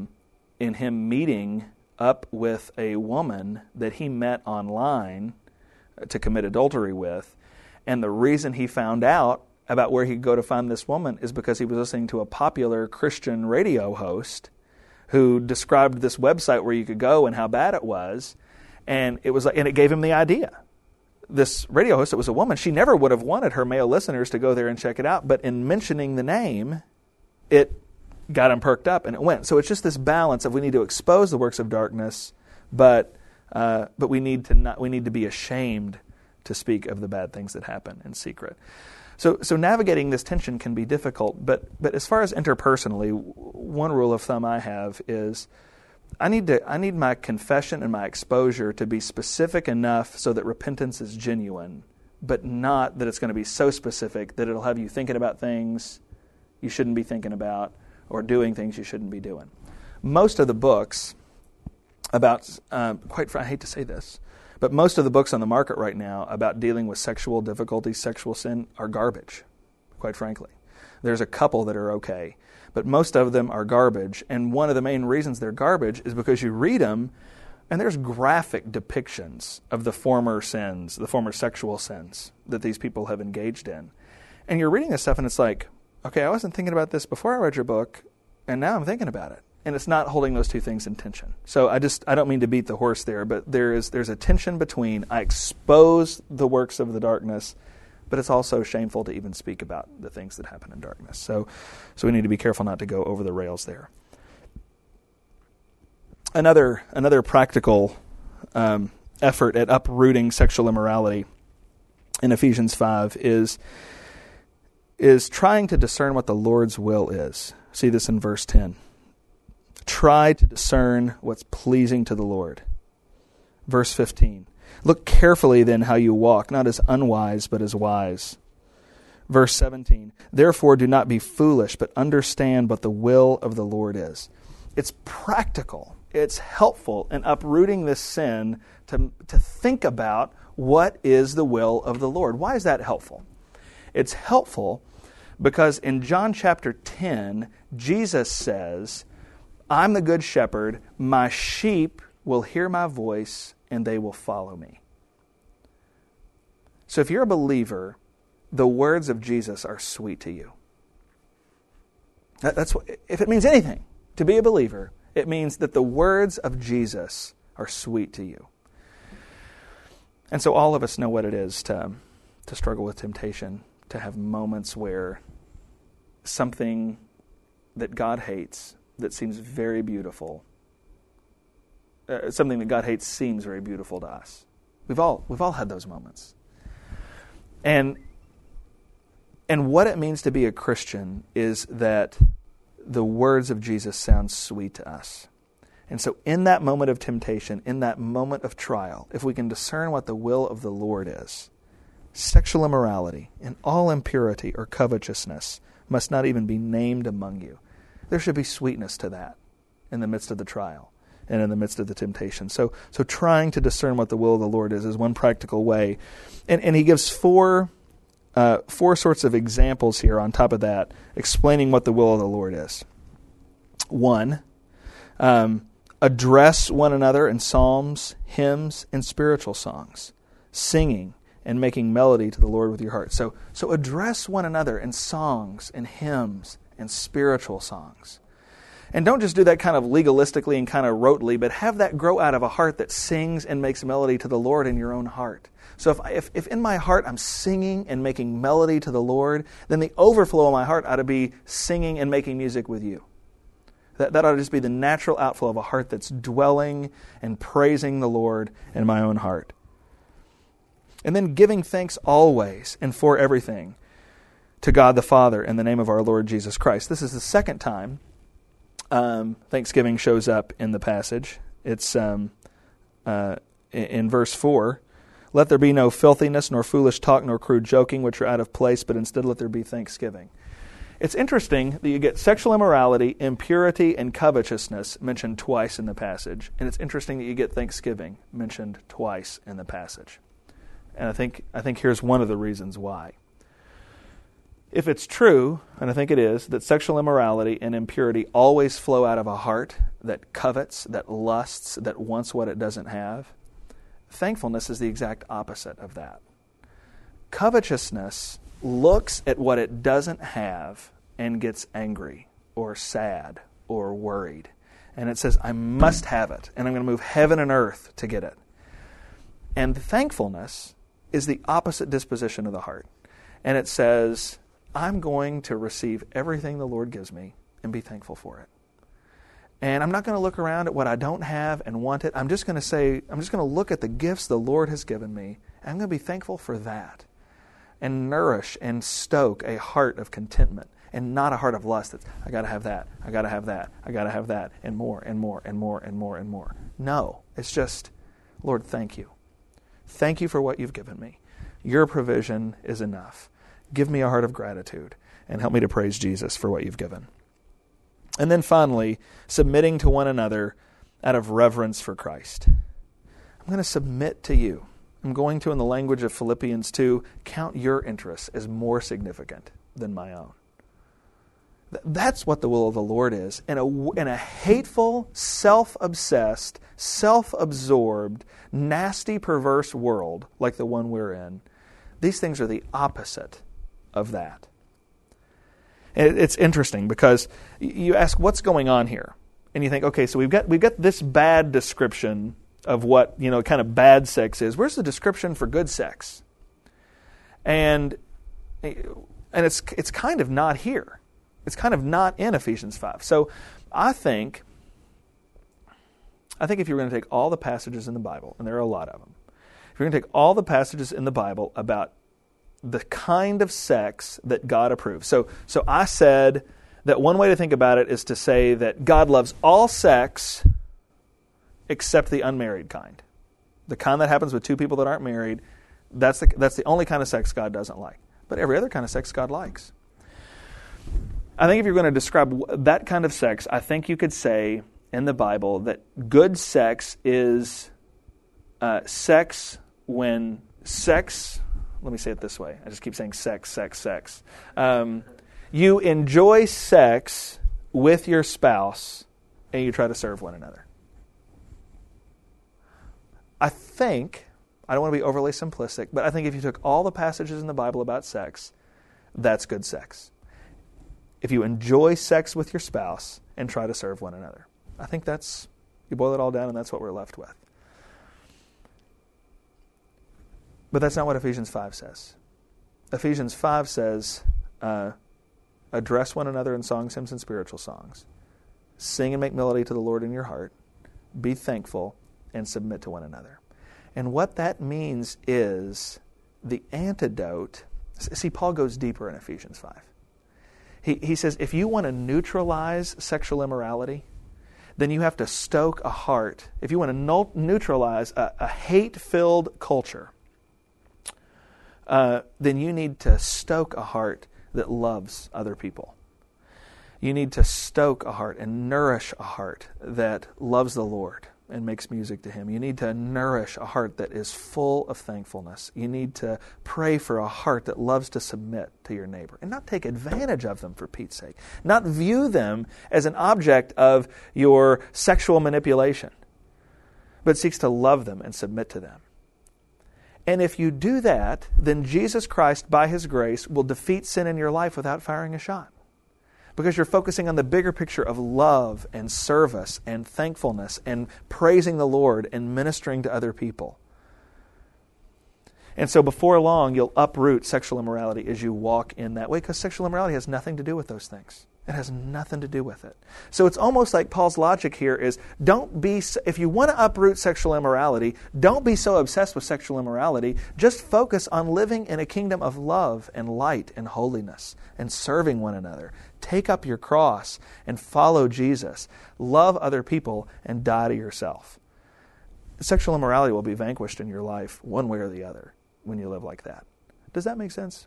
meeting up with a woman that he met online to commit adultery with, and the reason he found out about where he could go to find this woman is because he was listening to a popular Christian radio host who described this website where you could go and how bad it was, and it gave him the idea. This radio host, it was a woman, she never would have wanted her male listeners to go there and check it out, but in mentioning the name, it got him perked up and it went. So it's just this balance of we need to expose the works of darkness, but we need to be ashamed to speak of the bad things that happen in secret. So navigating this tension can be difficult, but as far as interpersonally, one rule of thumb I have is I need my confession and my exposure to be specific enough so that repentance is genuine, but not that it's going to be so specific that it'll have you thinking about things you shouldn't be thinking about or doing things you shouldn't be doing. Most of the books about, I hate to say this, but most of the books on the market right now about dealing with sexual difficulties, sexual sin, are garbage, quite frankly. There's a couple that are okay, but most of them are garbage. And one of the main reasons they're garbage is because you read them, and there's graphic depictions of the former sins, the former sexual sins that these people have engaged in. And you're reading this stuff, and it's like, okay, I wasn't thinking about this before I read your book, and now I'm thinking about it. And it's not holding those two things in tension. So I don't mean to beat the horse there, but there's a tension between I expose the works of the darkness, but it's also shameful to even speak about the things that happen in darkness. So we need to be careful not to go over the rails there. Another practical effort at uprooting sexual immorality in Ephesians 5 is trying to discern what the Lord's will is. See this in verse 10. Try to discern what's pleasing to the Lord. Verse 15. Look carefully then how you walk, not as unwise, but as wise. Verse 17. Therefore do not be foolish, but understand what the will of the Lord is. It's practical. it's helpful in uprooting this sin to think about what is the will of the Lord. Why is that helpful? It's helpful because in John chapter 10, Jesus says, I'm the good shepherd, my sheep will hear my voice and they will follow me. So if you're a believer, the words of Jesus are sweet to you. That's what, if it means anything to be a believer, it means that the words of Jesus are sweet to you. And so all of us know what it is to struggle with temptation, to have moments where something that God hates that seems very beautiful, something that God hates seems very beautiful to us. We've all had those moments. And what it means to be a Christian is that the words of Jesus sound sweet to us. And so in that moment of temptation, in that moment of trial, if we can discern what the will of the Lord is, sexual immorality and all impurity or covetousness must not even be named among you. There should be sweetness to that in the midst of the trial and in the midst of the temptation. So trying to discern what the will of the Lord is one practical way. And he gives four sorts of examples here on top of that, explaining what the will of the Lord is. 1, address one another in psalms, hymns, and spiritual songs, singing and making melody to the Lord with your heart. So address one another in songs and hymns and spiritual songs. And don't just do that kind of legalistically and kind of rotely, but have that grow out of a heart that sings and makes melody to the Lord in your own heart. So if in my heart I'm singing and making melody to the Lord, then the overflow of my heart ought to be singing and making music with you. That ought to just be the natural outflow of a heart that's dwelling and praising the Lord in my own heart. And then giving thanks always and for everything to God the Father in the name of our Lord Jesus Christ. This is the second time Thanksgiving shows up in the passage. It's in verse 4. Let there be no filthiness, nor foolish talk, nor crude joking, which are out of place, but instead let there be thanksgiving. It's interesting that you get sexual immorality, impurity, and covetousness mentioned twice in the passage. And it's interesting that you get thanksgiving mentioned twice in the passage. And I think here's one of the reasons why. If it's true, and I think it is, that sexual immorality and impurity always flow out of a heart that covets, that lusts, that wants what it doesn't have, thankfulness is the exact opposite of that. Covetousness looks at what it doesn't have and gets angry or sad or worried. And it says, I must have it, and I'm going to move heaven and earth to get it. And thankfulness is the opposite disposition of the heart. And it says, I'm going to receive everything the Lord gives me and be thankful for it. And I'm not going to look around at what I don't have and want it. I'm just going to look at the gifts the Lord has given me, and I'm going to be thankful for that. And nourish and stoke a heart of contentment and not a heart of lust that's, I got to have that, I got to have that, I got to have that, and more and more and more and more and more. No, it's just, Lord, thank you. Thank you for what you've given me. Your provision is enough. Give me a heart of gratitude and help me to praise Jesus for what you've given. And then finally, submitting to one another out of reverence for Christ. I'm going to submit to you. I'm going to, in the language of Philippians 2, count your interests as more significant than my own. That's what the will of the Lord is. In a hateful, self-obsessed, self-absorbed, nasty, perverse world like the one we're in, these things are the opposite of that. It's interesting because you ask, what's going on here? And you think, okay, so we've got this bad description of what, kind of bad sex is. Where's the description for good sex? And it's kind of not here. It's kind of not in Ephesians 5. So I think if you're going to take all the passages in the Bible, and there are a lot of them, if you're going to take all the passages in the Bible about the kind of sex that God approves. So I said that one way to think about it is to say that God loves all sex except the unmarried kind. The kind that happens with two people that aren't married, that's the only kind of sex God doesn't like. But every other kind of sex God likes. I think if you're going to describe that kind of sex, I think you could say in the Bible that good sex is sex when sex, let me say it this way. I just keep saying sex, sex, sex. You enjoy sex with your spouse and you try to serve one another. I don't want to be overly simplistic, but I think if you took all the passages in the Bible about sex, that's good sex. If you enjoy sex with your spouse and try to serve one another. I think you boil it all down and that's what we're left with. But that's not what Ephesians 5 says. Ephesians 5 says, address one another in songs, hymns, and spiritual songs. Sing and make melody to the Lord in your heart. Be thankful and submit to one another. And what that means is the antidote. See, Paul goes deeper in Ephesians 5. He says, if you want to neutralize sexual immorality, then you have to stoke a heart. If you want to neutralize a hate-filled culture, then you need to stoke a heart that loves other people. You need to stoke a heart and nourish a heart that loves the Lord and makes music to Him. You need to nourish a heart that is full of thankfulness. You need to pray for a heart that loves to submit to your neighbor and not take advantage of them, for Pete's sake. Not view them as an object of your sexual manipulation, but seeks to love them and submit to them. And if you do that, then Jesus Christ, by His grace, will defeat sin in your life without firing a shot. Because you're focusing on the bigger picture of love and service and thankfulness and praising the Lord and ministering to other people. And so before long, you'll uproot sexual immorality as you walk in that way, because sexual immorality has nothing to do with those things. It has nothing to do with it. So it's almost like Paul's logic here is, if you want to uproot sexual immorality, don't be so obsessed with sexual immorality. Just focus on living in a kingdom of love and light and holiness and serving one another. Take up your cross and follow Jesus. Love other people and die to yourself. Sexual immorality will be vanquished in your life one way or the other when you live like that. Does that make sense?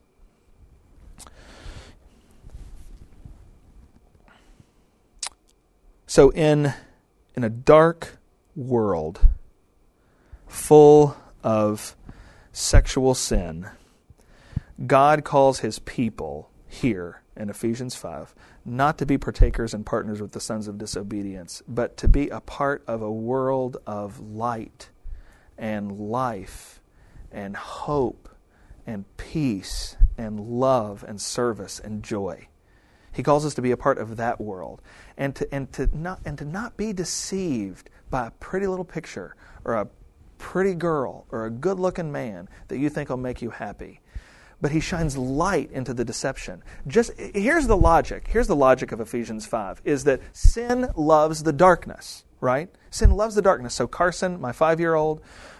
So in a dark world full of sexual sin, God calls His people here in Ephesians 5 not to be partakers and partners with the sons of disobedience, but to be a part of a world of light and life and hope and peace and love and service and joy. He calls us to be a part of that world, and to not be deceived by a pretty little picture or a pretty girl or a good-looking man that you think will make you happy. But He shines light into the deception. Here's the logic. Here's the logic of Ephesians 5, is that sin loves the darkness, right? Sin loves the darkness. So Carson, my 5-year-old,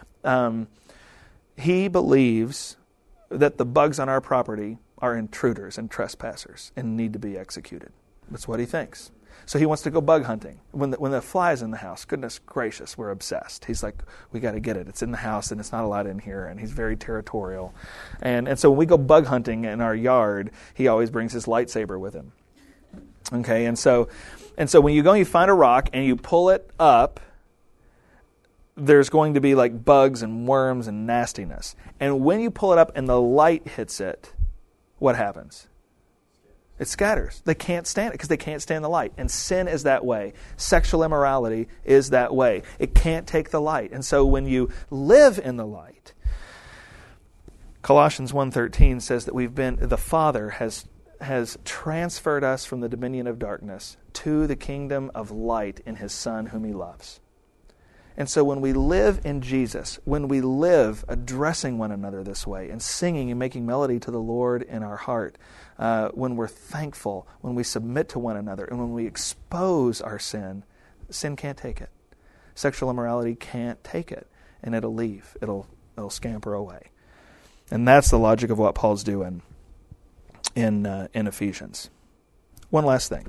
he believes that the bugs on our property are intruders and trespassers and need to be executed. That's what he thinks. So he wants to go bug hunting. When the fly's in the house, goodness gracious, we're obsessed. He's like, we got to get it. It's in the house and it's not allowed in here. And he's very territorial. And so when we go bug hunting in our yard, he always brings his lightsaber with him. Okay, and so when you go and you find a rock and you pull it up, there's going to be like bugs and worms and nastiness. And when you pull it up and the light hits it, what happens? It scatters. They can't stand it because they can't stand the light. And sin is that way. Sexual immorality is that way. It can't take the light. And so when you live in the light, Colossians 1:13 says that the Father has transferred us from the dominion of darkness to the kingdom of light in His Son whom He loves. And so when we live in Jesus, when we live addressing one another this way and singing and making melody to the Lord in our heart, when we're thankful, when we submit to one another, and when we expose our sin, sin can't take it. Sexual immorality can't take it, and it'll leave. It'll scamper away. And that's the logic of what Paul's doing in Ephesians. One last thing.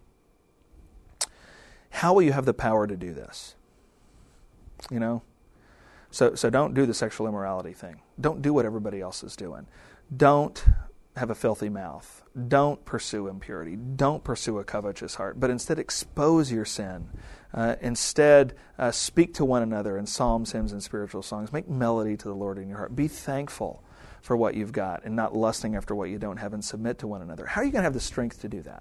How will you have the power to do this? You know? So don't do the sexual immorality thing. Don't do what everybody else is doing. Don't have a filthy mouth. Don't pursue impurity. Don't pursue a covetous heart. But instead expose your sin Instead, speak to one another in psalms, hymns, and spiritual songs. Make melody to the Lord in your heart. Be thankful for what you've got and not lusting after what you don't have, and submit to one another. How are you going to have the strength to do that?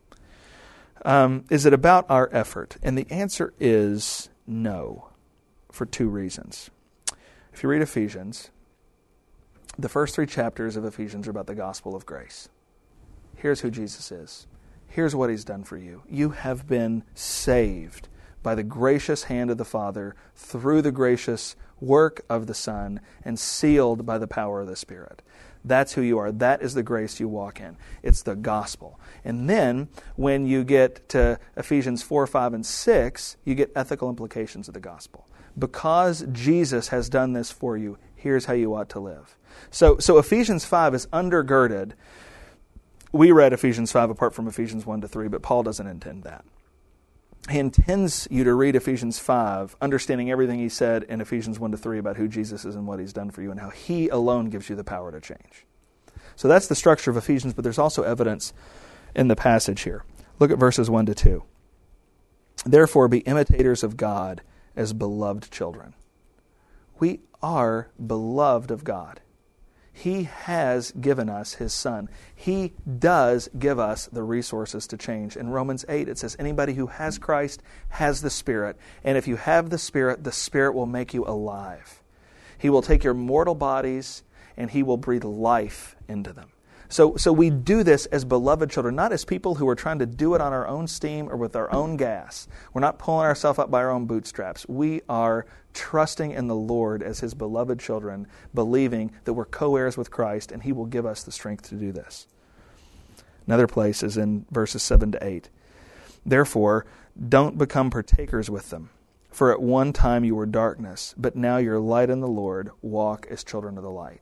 Is it about our effort? And the answer is no, for two reasons. If you read Ephesians, the first 3 chapters of Ephesians are about the gospel of grace. Here's who Jesus is. Here's what He's done for you. You have been saved by the gracious hand of the Father through the gracious work of the Son and sealed by the power of the Spirit. That's who you are. That is the grace you walk in. It's the gospel. And then when you get to Ephesians 4, 5, and 6, you get ethical implications of the gospel. Because Jesus has done this for you, here's how you ought to live. So Ephesians 5 is undergirded. We read Ephesians 5 apart from Ephesians 1 to 3, but Paul doesn't intend that. He intends you to read Ephesians 5, understanding everything he said in Ephesians 1 to 3 about who Jesus is and what He's done for you and how He alone gives you the power to change. So that's the structure of Ephesians, but there's also evidence in the passage here. Look at verses 1 to 2. Therefore, be imitators of God as beloved children. We are beloved of God. He has given us His Son. He does give us the resources to change. In Romans 8, it says, anybody who has Christ has the Spirit. And if you have the Spirit will make you alive. He will take your mortal bodies and He will breathe life into them. So we do this as beloved children, not as people who are trying to do it on our own steam or with our own gas. We're not pulling ourselves up by our own bootstraps. We are trusting in the Lord as His beloved children, believing that we're co-heirs with Christ and He will give us the strength to do this. Another place is in verses 7 to 8. Therefore, don't become partakers with them. For at one time you were darkness, but now you're light in the Lord. Walk as children of the light.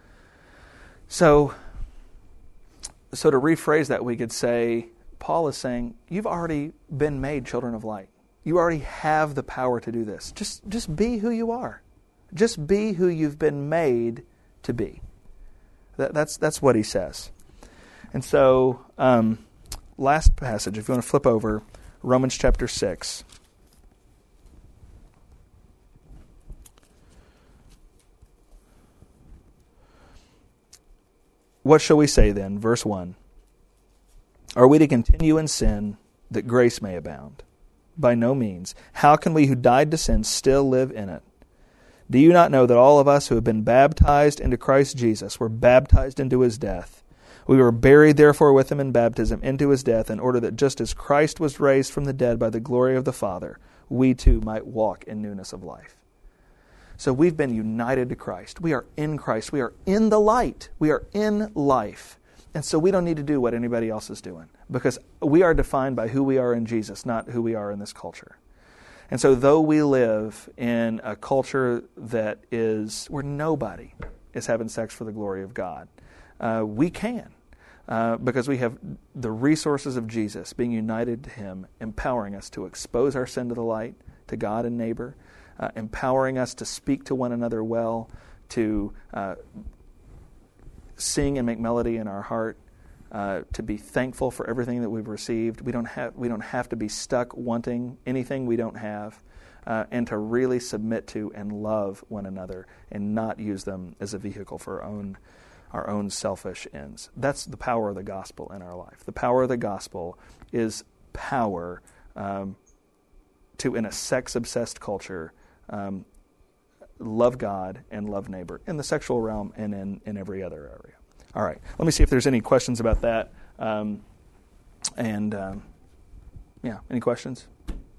So to rephrase that, we could say, Paul is saying, you've already been made children of light. You already have the power to do this. Just be who you are. Just be who you've been made to be. That's what he says. And so, last passage, if you want to flip over, Romans chapter 6. What shall we say then? Verse 1. Are we to continue in sin that grace may abound? By no means. How can we who died to sin still live in it? Do you not know that all of us who have been baptized into Christ Jesus were baptized into His death? We were buried therefore with Him in baptism into His death, in order that just as Christ was raised from the dead by the glory of the Father, we too might walk in newness of life. So we've been united to Christ. We are in Christ. We are in the light. We are in life. And so we don't need to do what anybody else is doing, because we are defined by who we are in Jesus, not who we are in this culture. And so though we live in a culture that is where nobody is having sex for the glory of God, we can, because we have the resources of Jesus, being united to Him, empowering us to expose our sin to the light, to God and neighbor, empowering us to speak to one another well, to sing and make melody in our heart, to be thankful for everything that we've received. We don't have to be stuck wanting anything we don't have, and to really submit to and love one another and not use them as a vehicle for our own selfish ends. That's the power of the gospel in our life. The power of the gospel is power to, in a sex-obsessed culture, love God and love neighbor in the sexual realm and in every other area. All right, let me see if there's any questions about that. Any questions?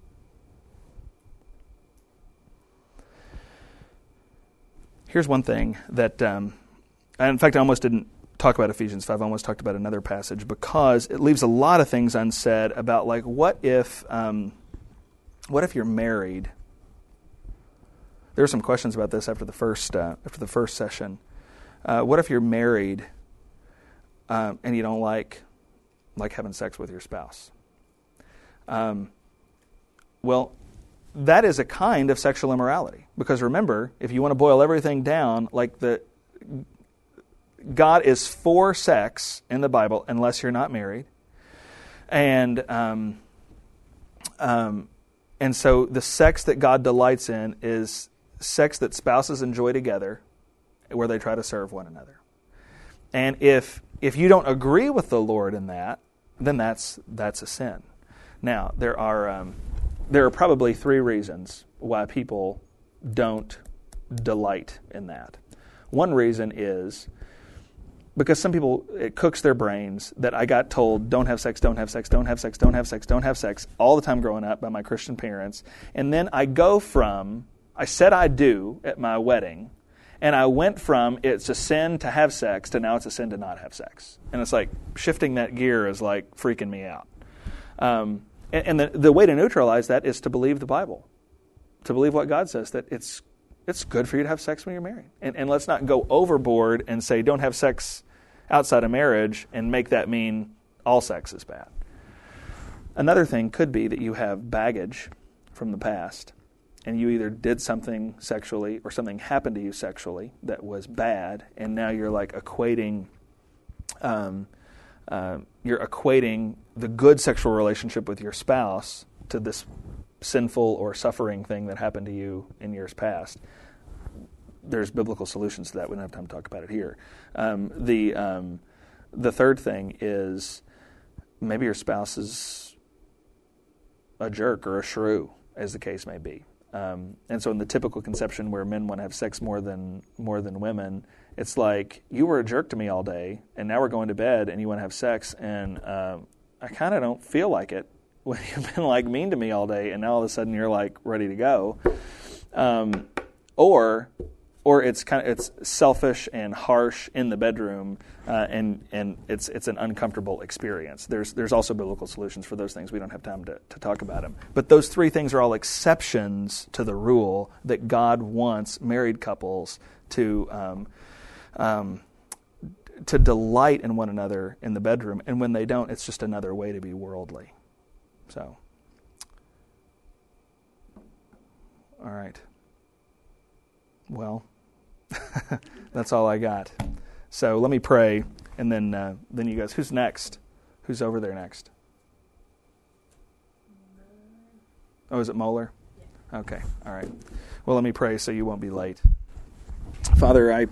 Here's one thing that, in fact, I almost didn't talk about Ephesians 5. I almost talked about another passage because it leaves a lot of things unsaid about, like, what if you're married? There were some questions about this after the first session. What if you're married and you don't like having sex with your spouse? Well, that is a kind of sexual immorality, because remember, if you want to boil everything down, God is for sex in the Bible unless you're not married, and And so the sex that God delights in is sex that spouses enjoy together, where they try to serve one another. And if you don't agree with the Lord in that, then that's a sin. Now, there are probably 3 reasons why people don't delight in that. One reason is because some people, it cooks their brains that I got told, don't have sex, don't have sex, don't have sex, don't have sex, don't have sex, all the time growing up by my Christian parents. And then I go from, I said I do at my wedding, and I went from it's a sin to have sex to now it's a sin to not have sex. And it's like shifting that gear is like freaking me out. And the way to neutralize that is to believe the Bible, to believe what God says, that it's good for you to have sex when you're married. And let's not go overboard and say don't have sex outside of marriage and make that mean all sex is bad. Another thing could be that you have baggage from the past, and you either did something sexually or something happened to you sexually that was bad, and now you're like equating the good sexual relationship with your spouse to this sinful or suffering thing that happened to you in years past. There's biblical solutions to that. We don't have time to talk about it here. The third thing is maybe your spouse is a jerk or a shrew, as the case may be. And so in the typical conception where men want to have sex more than women, it's like, you were a jerk to me all day, and now we're going to bed, and you want to have sex, and I kind of don't feel like it when you've been like mean to me all day, and now all of a sudden you're like ready to go. Or it's selfish and harsh in the bedroom, and it's an uncomfortable experience. There's also biblical solutions for those things. We don't have time to talk about them. But those 3 things are all exceptions to the rule that God wants married couples to delight in one another in the bedroom. And when they don't, it's just another way to be worldly. So, all right. Well, that's all I got. So let me pray, and then you guys. Who's next? Who's over there next? Oh, is it Moeller? Yeah. Okay. All right. Well, let me pray so you won't be late. Father, I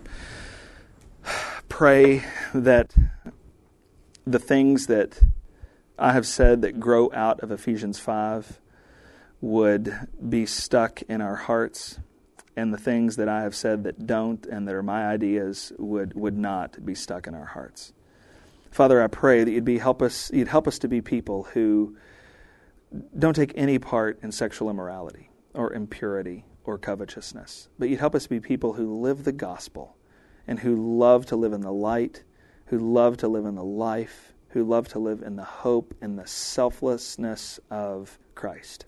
pray that the things that I have said that grow out of Ephesians 5 would be stuck in our hearts, and the things that I have said that don't and that are my ideas would not be stuck in our hearts. Father, I pray that you'd help us to be people who don't take any part in sexual immorality or impurity or covetousness, but you'd help us be people who live the gospel and who love to live in the light, who love to live in the life, who love to live in the hope and the selflessness of Christ.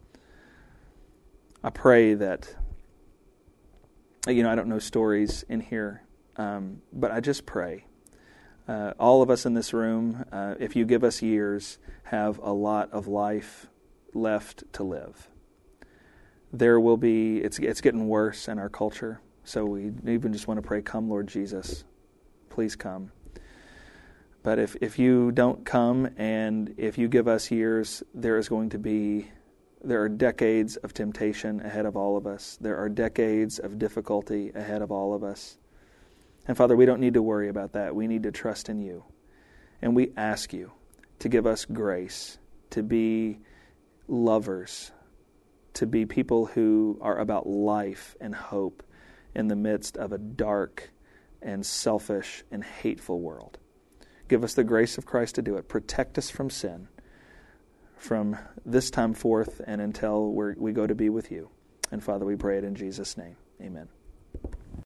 I pray that, I don't know stories in here, but I just pray. All of us in this room, if you give us years, have a lot of life left to live. There will be, it's getting worse in our culture, so we even just want to pray, come Lord Jesus, please come. But if you don't come and if you give us years, there are decades of temptation ahead of all of us. There are decades of difficulty ahead of all of us. And Father, we don't need to worry about that. We need to trust in you. And we ask you to give us grace, to be lovers, to be people who are about life and hope in the midst of a dark and selfish and hateful world. Give us the grace of Christ to do it. Protect us from sin from this time forth and until we go to be with you. And Father, we pray it in Jesus' name. Amen.